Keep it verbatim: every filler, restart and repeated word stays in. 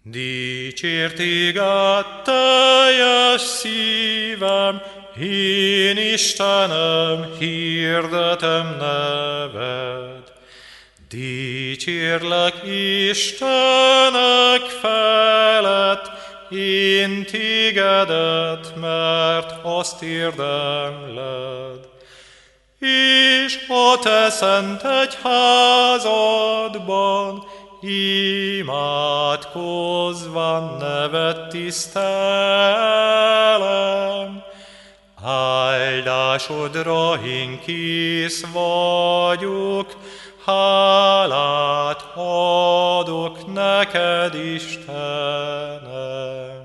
Dicsért téged teljes szívem, én Istenem, hirdetem neved. Dicsérlek Istenek felett, én tégedet, mert azt érdemled. És a te szent egyházadban imádkozva neved tisztelem. Áldásodra én kész vagyok, hálát adok neked, Istenem.